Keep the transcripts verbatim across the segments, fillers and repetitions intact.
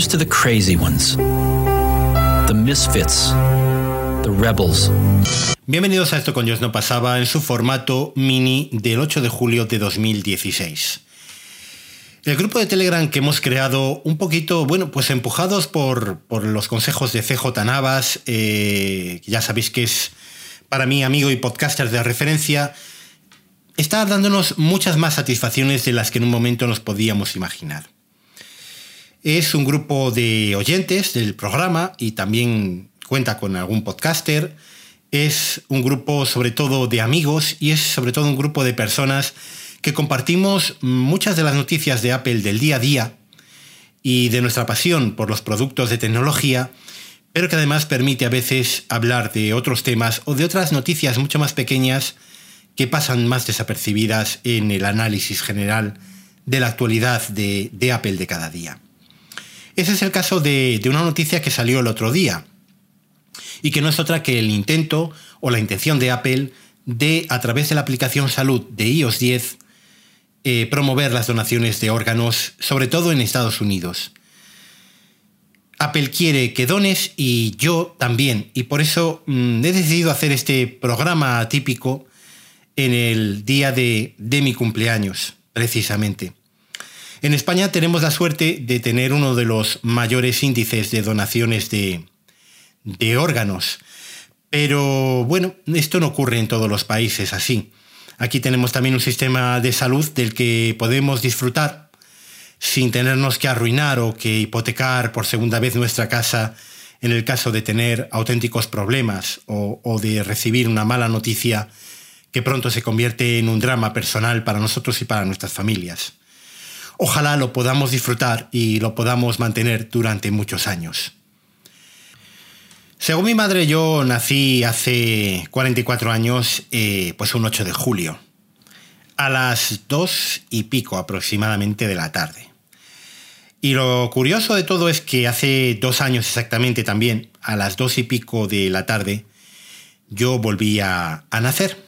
Here's to the crazy ones, the misfits, the rebels. Bienvenidos a Esto con Dios no pasaba en su formato mini del ocho de julio de dos mil dieciséis. El grupo de Telegram que hemos creado un poquito, bueno, pues empujados por, por los consejos de C J Navas, eh, ya sabéis que es para mí amigo y podcaster de referencia, está dándonos muchas más satisfacciones de las que en un momento nos podíamos imaginar. Es un grupo de oyentes del programa y también cuenta con algún podcaster. Es un grupo sobre todo de amigos y es sobre todo un grupo de personas que compartimos muchas de las noticias de Apple del día a día y de nuestra pasión por los productos de tecnología, pero que además permite a veces hablar de otros temas o de otras noticias mucho más pequeñas que pasan más desapercibidas en el análisis general de la actualidad de, de Apple de cada día. Ese es el caso de, de una noticia que salió el otro día y que no es otra que el intento o la intención de Apple de, a través de la aplicación Salud de i O S diez, eh, promover las donaciones de órganos, sobre todo en Estados Unidos. Apple quiere que dones y yo también, y por eso mmm, he decidido hacer este programa atípico en el día de, de mi cumpleaños, precisamente. En España tenemos la suerte de tener uno de los mayores índices de donaciones de, de órganos. Pero bueno, esto no ocurre en todos los países así. Aquí tenemos también un sistema de salud del que podemos disfrutar sin tenernos que arruinar o que hipotecar por segunda vez nuestra casa en el caso de tener auténticos problemas o, o de recibir una mala noticia que pronto se convierte en un drama personal para nosotros y para nuestras familias. Ojalá lo podamos disfrutar y lo podamos mantener durante muchos años. Según mi madre, yo nací hace cuarenta y cuatro años, eh, pues un ocho de julio, a las dos y pico aproximadamente de la tarde. Y lo curioso de todo es que hace dos años exactamente también, a las dos y pico de la tarde, yo volví a, a nacer.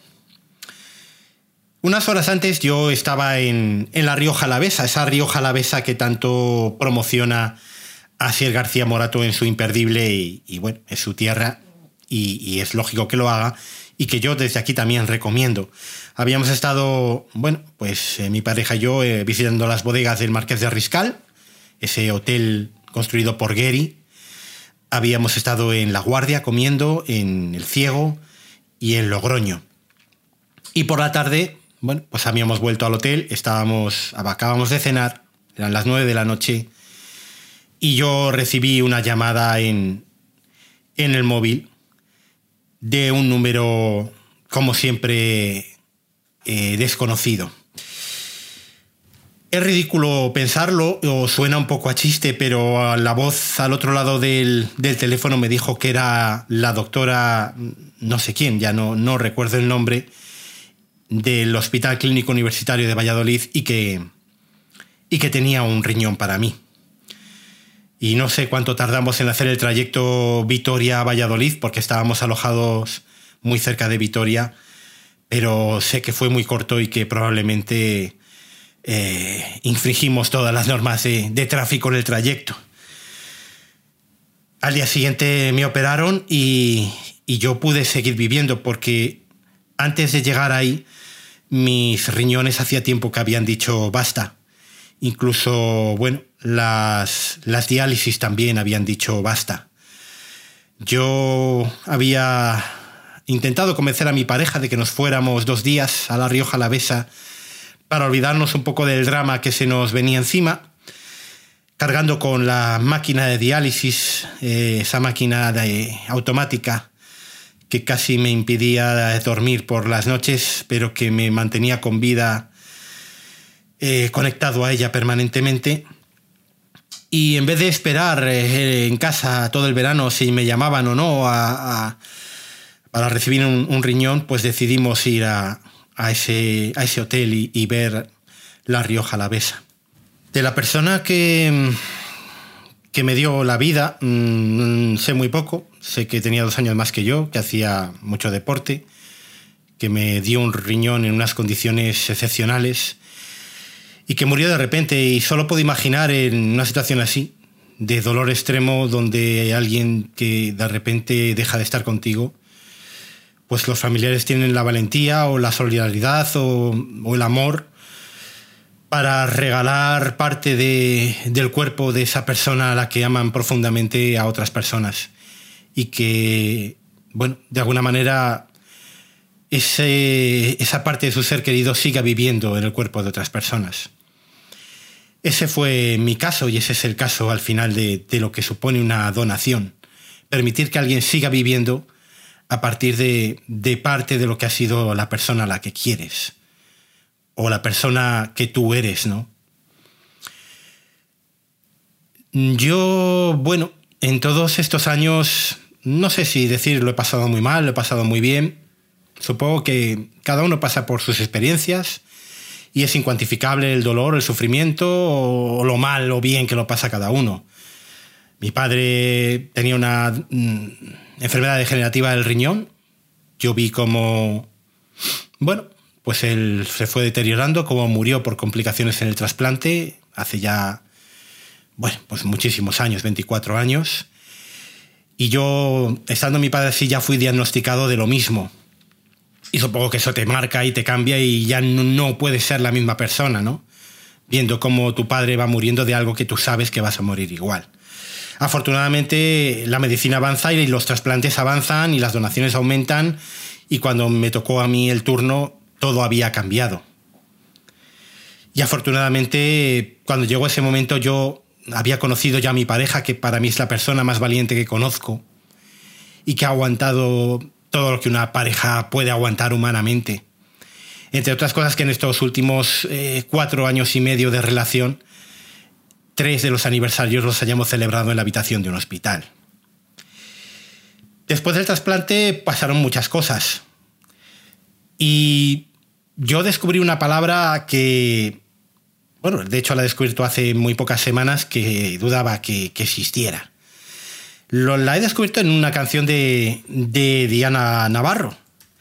Unas horas antes yo estaba en, en la Rioja Alavesa, esa Rioja Alavesa que tanto promociona Asier García Morato en su imperdible y, y bueno, es su tierra y, y es lógico que lo haga y que yo desde aquí también recomiendo. Habíamos estado, bueno, pues eh, mi pareja y yo eh, visitando las bodegas del Marqués de Riscal, ese hotel construido por Gehry. Habíamos estado en La Guardia comiendo, en El Ciego y en Logroño. Y por la tarde, bueno, pues habíamos vuelto al hotel, estábamos, acabamos de cenar, eran las nueve de la noche, y yo recibí una llamada en, en el móvil de un número, como siempre, eh, desconocido. Es ridículo pensarlo, o suena un poco a chiste, pero la voz al otro lado del, del teléfono me dijo que era la doctora, no sé quién, ya no, no recuerdo el nombre, del Hospital Clínico Universitario de Valladolid y que, y que tenía un riñón para mí. Y no sé cuánto tardamos en hacer el trayecto Vitoria-Valladolid, porque estábamos alojados muy cerca de Vitoria, pero sé que fue muy corto y que probablemente eh, infringimos todas las normas de, de tráfico en el trayecto. Al día siguiente me operaron y, y yo pude seguir viviendo, porque antes de llegar ahí, mis riñones hacía tiempo que habían dicho basta. Incluso, bueno, las, las diálisis también habían dicho basta. Yo había intentado convencer a mi pareja de que nos fuéramos dos días a la Rioja Alavesa para olvidarnos un poco del drama que se nos venía encima, cargando con la máquina de diálisis, eh, esa máquina de, automática, que casi me impedía dormir por las noches, pero que me mantenía con vida, eh, conectado a ella permanentemente. Y en vez de esperar eh, en casa todo el verano si me llamaban o no a, a, para recibir un, un riñón, pues decidimos ir a, a, ese, a ese hotel y, y ver la Rioja Alavesa. De la persona que... que me dio la vida, mmm, sé muy poco. Sé que tenía dos años más que yo, que hacía mucho deporte, que me dio un riñón en unas condiciones excepcionales y que murió de repente. Y solo puedo imaginar en una situación así, de dolor extremo, donde alguien que de repente deja de estar contigo, pues los familiares tienen la valentía o la solidaridad o, o el amor para regalar parte de, del cuerpo de esa persona a la que aman profundamente a otras personas. Y que, bueno, de alguna manera ese, esa parte de su ser querido siga viviendo en el cuerpo de otras personas. Ese fue mi caso y ese es el caso al final de, de lo que supone una donación. Permitir que alguien siga viviendo a partir de, de parte de lo que ha sido la persona a la que quieres o la persona que tú eres, ¿no? Yo, bueno, en todos estos años, no sé si decir lo he pasado muy mal, lo he pasado muy bien. Supongo que cada uno pasa por sus experiencias y es incuantificable el dolor, el sufrimiento o lo mal o bien que lo pasa cada uno. Mi padre tenía una mm, enfermedad degenerativa del riñón. Yo vi cómo, bueno, pues él se fue deteriorando, cómo murió por complicaciones en el trasplante hace ya, bueno, pues muchísimos años, veinticuatro años. Y yo, estando mi padre así, ya fui diagnosticado de lo mismo. Y supongo que eso te marca y te cambia y ya no, no puedes ser la misma persona, ¿no? Viendo cómo tu padre va muriendo de algo que tú sabes que vas a morir igual. Afortunadamente la medicina avanza y los trasplantes avanzan y las donaciones aumentan y cuando me tocó a mí el turno todo había cambiado. Y afortunadamente cuando llegó ese momento yo había conocido ya a mi pareja, que para mí es la persona más valiente que conozco y que ha aguantado todo lo que una pareja puede aguantar humanamente. Entre otras cosas que en estos últimos eh, cuatro años y medio de relación, tres de los aniversarios los hayamos celebrado en la habitación de un hospital. Después del trasplante pasaron muchas cosas. Y yo descubrí una palabra que, bueno, de hecho la he descubierto hace muy pocas semanas, que dudaba que, que existiera. Lo, la he descubierto en una canción de, de Diana Navarro.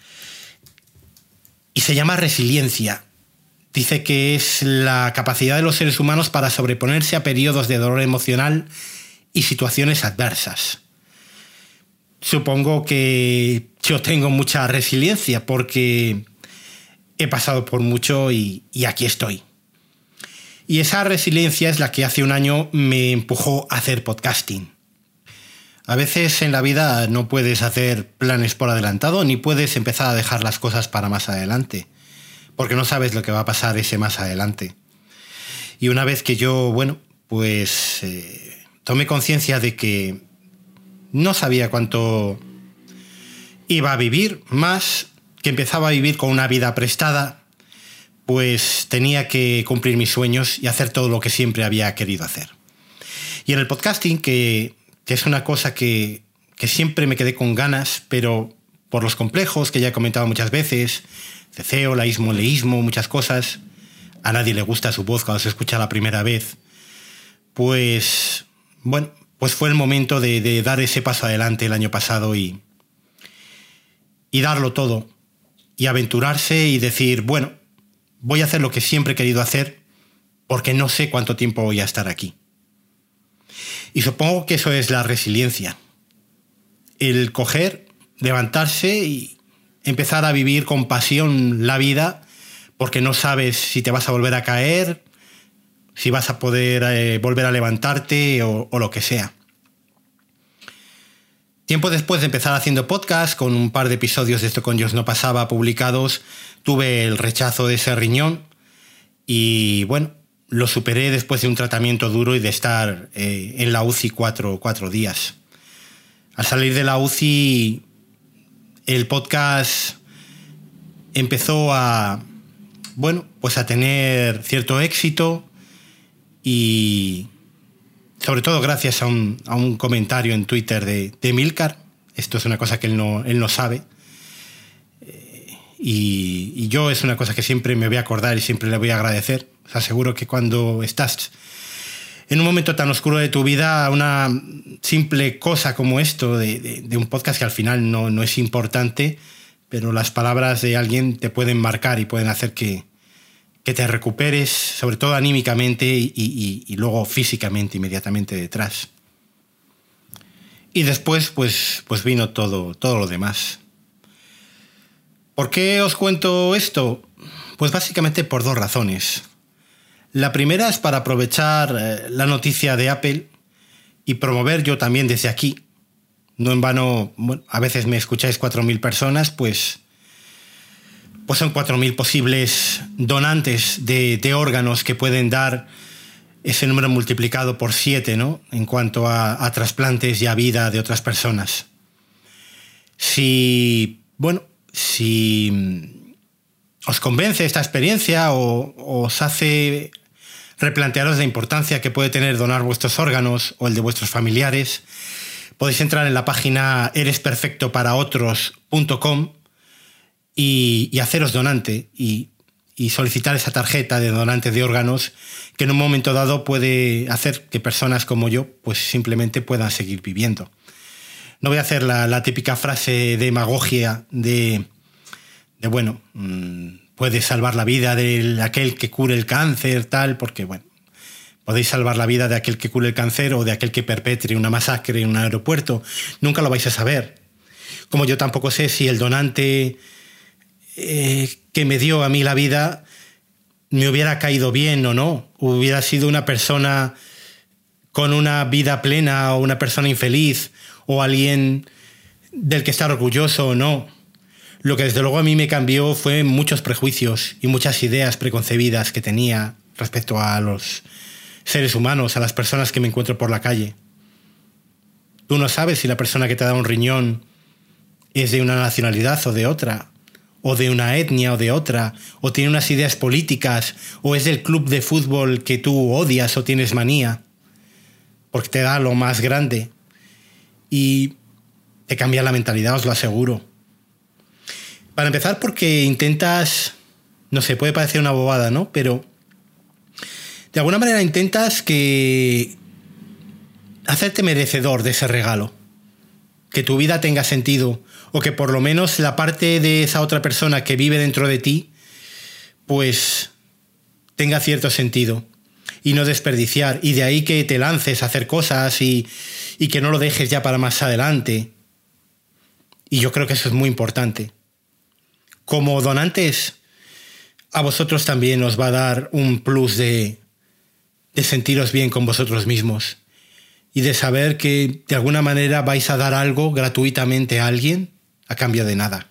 Y se llama Resiliencia. Dice que es la capacidad de los seres humanos para sobreponerse a periodos de dolor emocional y situaciones adversas. Supongo que yo tengo mucha resiliencia porque he pasado por mucho y, y aquí estoy. Y esa resiliencia es la que hace un año me empujó a hacer podcasting. A veces en la vida no puedes hacer planes por adelantado ni puedes empezar a dejar las cosas para más adelante, porque no sabes lo que va a pasar ese más adelante. Y una vez que yo, bueno, pues eh, tomé conciencia de que no sabía cuánto iba a vivir más, que empezaba a vivir con una vida prestada, pues tenía que cumplir mis sueños y hacer todo lo que siempre había querido hacer. Y en el podcasting, que, que es una cosa que, que siempre me quedé con ganas, pero por los complejos que ya he comentado muchas veces, ceceo, laísmo, leísmo, muchas cosas, a nadie le gusta su voz cuando se escucha la primera vez, pues, bueno, pues fue el momento de, de dar ese paso adelante el año pasado y, y darlo todo, y aventurarse y decir, bueno, voy a hacer lo que siempre he querido hacer porque no sé cuánto tiempo voy a estar aquí. Y supongo que eso es la resiliencia. El coger, levantarse y empezar a vivir con pasión la vida porque no sabes si te vas a volver a caer, si vas a poder eh, volver a levantarte o, o lo que sea. Tiempo después de empezar haciendo podcast, con un par de episodios de Esto con Dios no pasaba publicados, tuve el rechazo de ese riñón y bueno, lo superé después de un tratamiento duro y de estar eh, en la U C I cuatro, cuatro días. Al salir de la U C I, el podcast empezó a, bueno, pues a tener cierto éxito y sobre todo gracias a un, a un comentario en Twitter de, de Milcar. Esto es una cosa que él no, él no sabe. Eh, y, y yo es una cosa que siempre me voy a acordar y siempre le voy a agradecer. Os aseguro que cuando estás en un momento tan oscuro de tu vida, una simple cosa como esto, de, de, de un podcast que al final no, no es importante, pero las palabras de alguien te pueden marcar y pueden hacer que, que te recuperes, sobre todo anímicamente y, y, y luego físicamente inmediatamente detrás. Y después pues, pues vino todo, todo lo demás. ¿Por qué os cuento esto? Pues básicamente por dos razones. La primera es para aprovechar eh, la noticia de Apple y promover yo también desde aquí. No en vano, bueno, a veces me escucháis cuatro mil personas, pues, pues son cuatro mil posibles donantes de, de órganos que pueden dar ese número multiplicado por siete, ¿no? En cuanto a, a trasplantes y a vida de otras personas. Si, bueno, si os convence esta experiencia o, o os hace replantearos la importancia que puede tener donar vuestros órganos o el de vuestros familiares, podéis entrar en la página eres perfecto para otros punto com y, y haceros donante y, y solicitar esa tarjeta de donante de órganos que en un momento dado puede hacer que personas como yo pues simplemente puedan seguir viviendo. No voy a hacer la, la típica frase de demagogia de, de bueno, mmm, puede salvar la vida de aquel que cure el cáncer, tal, porque bueno, podéis salvar la vida de aquel que cure el cáncer o de aquel que perpetre una masacre en un aeropuerto. Nunca lo vais a saber. Como yo tampoco sé si el donante eh, que me dio a mí la vida me hubiera caído bien o no. Hubiera sido una persona con una vida plena o una persona infeliz o alguien del que estar orgulloso o no. Lo que desde luego a mí me cambió fue muchos prejuicios y muchas ideas preconcebidas que tenía respecto a los seres humanos, a las personas que me encuentro por la calle. Tú no sabes si la persona que te da un riñón es de una nacionalidad o de otra, o de una etnia o de otra, o tiene unas ideas políticas, o es del club de fútbol que tú odias o tienes manía, porque te da lo más grande. Y te cambia la mentalidad, os lo aseguro. Para empezar, porque intentas, no sé, puede parecer una bobada, ¿no? Pero de alguna manera intentas que hacerte merecedor de ese regalo, que tu vida tenga sentido, o que por lo menos la parte de esa otra persona que vive dentro de ti, pues tenga cierto sentido y no desperdiciar. Y de ahí que te lances a hacer cosas y, y que no lo dejes ya para más adelante. Y yo creo que eso es muy importante. Como donantes, a vosotros también os va a dar un plus de, de sentiros bien con vosotros mismos y de saber que de alguna manera vais a dar algo gratuitamente a alguien a cambio de nada.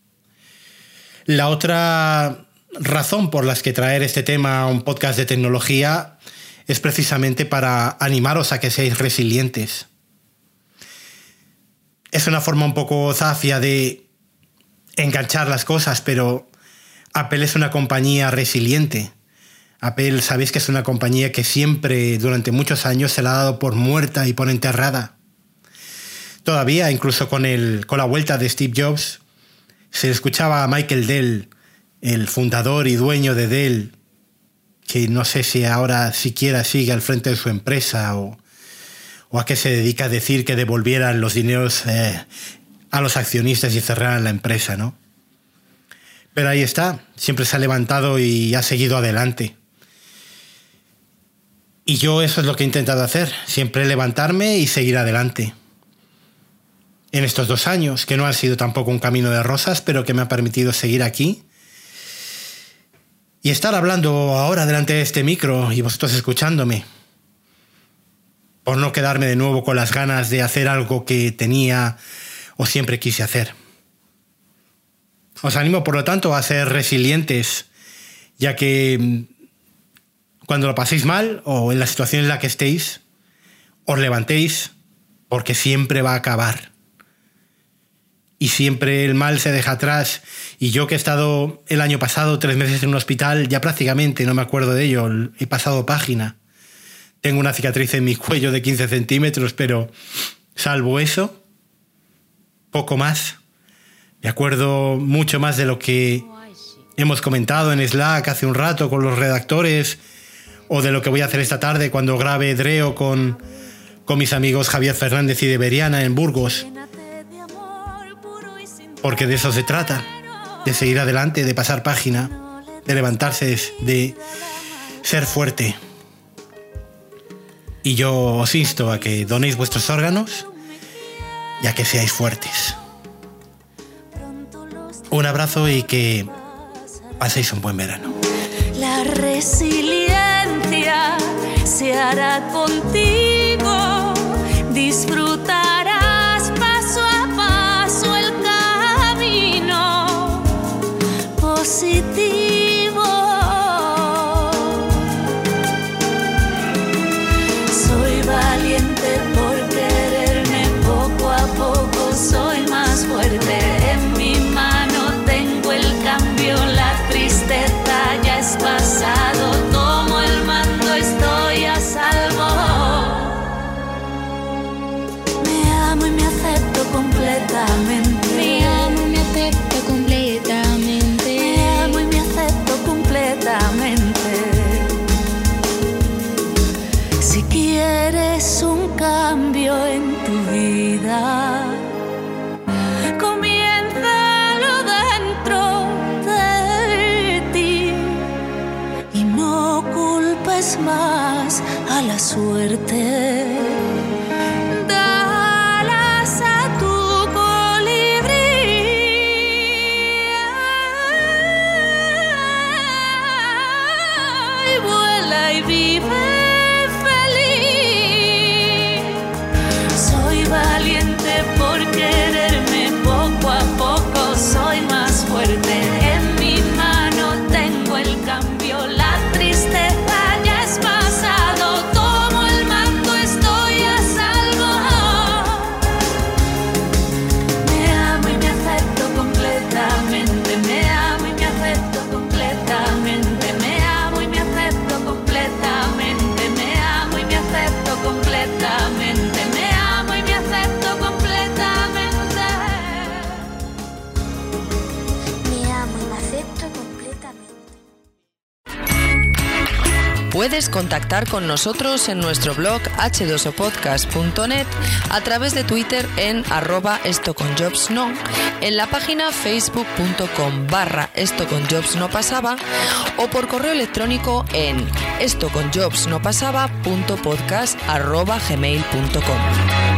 La otra razón por la que traer este tema a un podcast de tecnología es precisamente para animaros a que seáis resilientes. Es una forma un poco zafia de enganchar las cosas, pero Apple es una compañía resiliente. Apple, sabéis que es una compañía que siempre, durante muchos años, se la ha dado por muerta y por enterrada. Todavía, incluso con, el, con la vuelta de Steve Jobs, se escuchaba a Michael Dell, el fundador y dueño de Dell, que no sé si ahora siquiera sigue al frente de su empresa o, o a qué se dedica a decir que devolvieran los dineros eh, a los accionistas y cerraran la empresa, ¿no? Pero ahí está, siempre se ha levantado y ha seguido adelante. Y yo eso es lo que he intentado hacer, siempre levantarme y seguir adelante. En estos dos años, que no han sido tampoco un camino de rosas, pero que me ha permitido seguir aquí y estar hablando ahora delante de este micro y vosotros escuchándome, por no quedarme de nuevo con las ganas de hacer algo que tenía o siempre quise hacer. Os animo, por lo tanto, a ser resilientes, ya que cuando lo paséis mal o en la situación en la que estéis, os levantéis, porque siempre va a acabar. Y siempre el mal se deja atrás. Y yo que he estado el año pasado tres meses en un hospital, ya prácticamente no me acuerdo de ello, he pasado página. Tengo una cicatriz en mi cuello de quince centímetros, pero salvo eso, poco más. Me acuerdo mucho más de lo que hemos comentado en Slack hace un rato con los redactores, o de lo que voy a hacer esta tarde cuando grabe Dreo con, con mis amigos Javier Fernández y de Beriana en Burgos. Porque de eso se trata, de seguir adelante, de pasar página. de levantarse, de ser fuerte. Y yo os insto a que donéis vuestros órganos y a que seáis fuertes. Un abrazo y que paséis un buen verano. La resiliencia se hará contigo, disfrutarás paso a paso el camino positivo. Soy valiente por quererme, poco a poco soy más fuerte. En mi mano tengo el cambio, la tristeza ya es pasado, tomo el mando, estoy a salvo. Me amo y me acepto completamente. Me amo y me acepto completamente. Me amo y me acepto completamente. Si quieres un cambio en tu vida, comiénzalo dentro de ti y no culpes más a la suerte. Dalas a tu colibrí y vuela y vive feliz. Soy valiente por quererme, poco a poco soy más fuerte. En mi mano tengo el cambio, la tristeza ya es pasado, tomo el mando, estoy a salvo. Me amo y me acepto completamente, me amo y me acepto completamente, me amo y me acepto completamente, me amo y me acepto completamente, me amo y me acepto completamente. Me amo y me acepto completamente. Puedes contactar con nosotros en nuestro blog hache dos o podcast punto net, a través de Twitter en arroba esto con jobs no, en la página facebook punto com barra esto con jobs no pasaba, o por correo electrónico en esto con jobs no pasaba punto podcast arroba gmail punto com.